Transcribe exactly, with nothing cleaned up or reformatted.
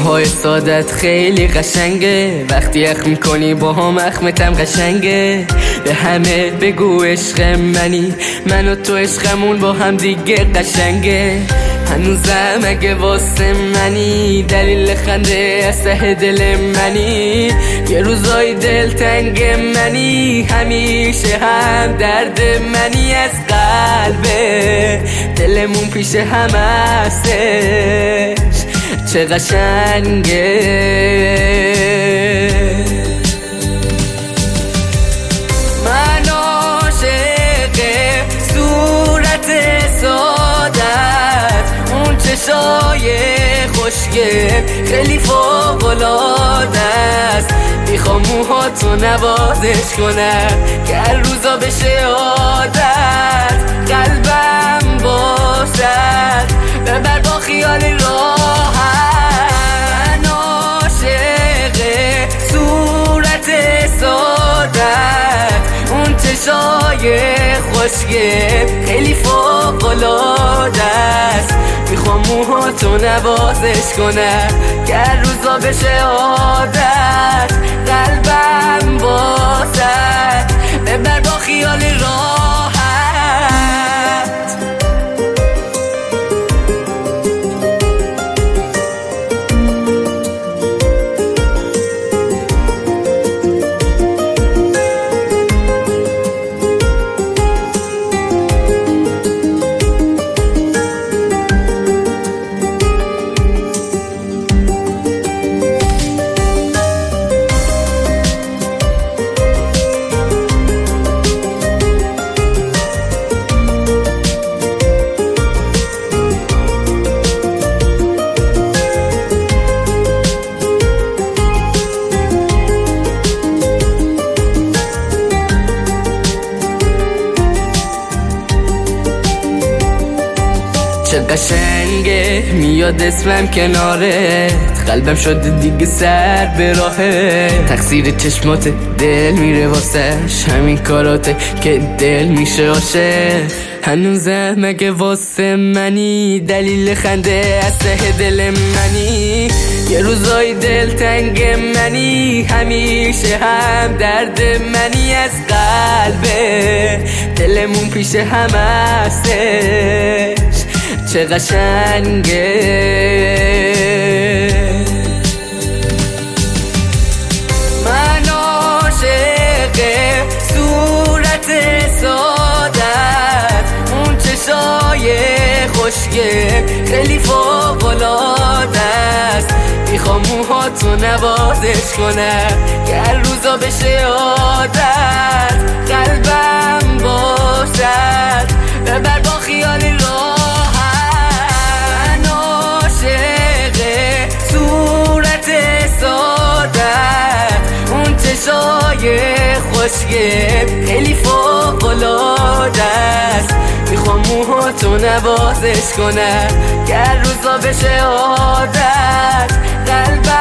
موهای سادت خیلی قشنگه، وقتی اخم میکنی با هم اخمتم قشنگه. به همه بگو عشق منی، من و تو عشقمون با هم دیگه قشنگه. هنوزم اگه واسه منی دلیل خنده از ته دل منی. یه روزای دلتنگ منی، همیشه هم درد منی. از قلبه دلمون پیش هم هستش، چه قشنگه. من عاشق صورت سادت، اون چشای خوشگل خیلی فوق‌العاده است. میخوام موهاتو نوازش کنم که هر روزا بشه عادت. قلبم باشد ببر با خیال راحت. من عاشق صورت سادت، اون چشای خوشگل خیلی فوق‌العاده است. میخوام موهاتو نوازش کنم که هر روزا بشه عادت. قلبم باشد ببر با خیال راحت. چه قشنگه میاد اسمم کنارت، قلبم شده دیگه سر به راهه. تقصیر چشمات دل میره واسش، همین کاراته که دل میشه عاشق. هنوزم اگه واسه منی دلیل خنده از ته دل منی. یه روزای دلتنگ منی، همیشه هم درد منی. از قلبه دلمون پیش هم هستش، چه قشنگه. من عاشق صورت سادت، اون چشای خوشگل خیلی فوق‌العاده است. میخوام موهاتو نوازش کنم که هر روزا بشه عادت. قلبم باشد ببر با خیال راحت. چشای خوشگل خیلی فوق‌العاده است. میخوام موهاتو نوازش کنم که هر روزا بشه عادت. قلبم